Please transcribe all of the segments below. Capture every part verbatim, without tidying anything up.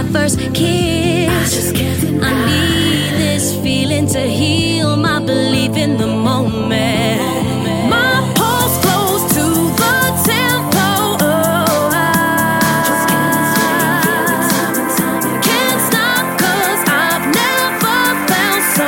first kiss. I need this feeling to heal my belief in the moment. My pulse flows to the tempo. Oh, I can't stop 'cause I've never felt so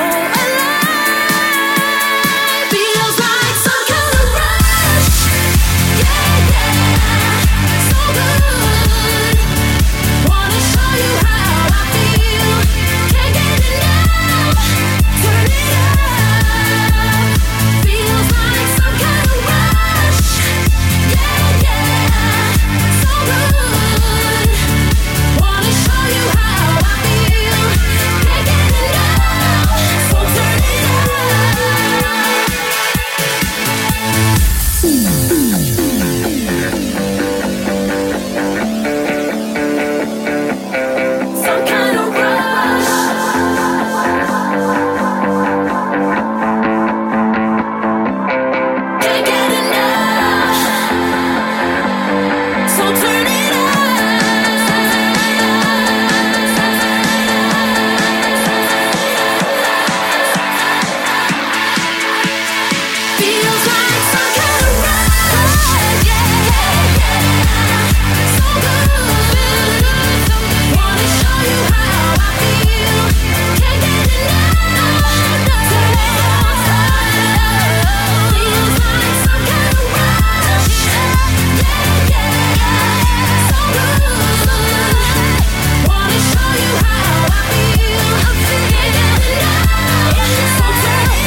alive. Feels like some kind of rush. Yeah, yeah, so good. Wanna show you how I feel. Can't get enough. Turn it up. Feels like some kind of rush. Yeah, yeah, so good. Wanna show you how I feel. Can't get enough. So turn it up. Some kind of rush. Can't get enough. So turn it up. Feels like some kind of rush. Yeah, yeah, yeah. So good. Wanna show you how I feel. Can't get enough. Turn it up. Feels like some kind of rush. Yeah, yeah, yeah. So good. Wanna show you how I feel. Can't get enough. So turn it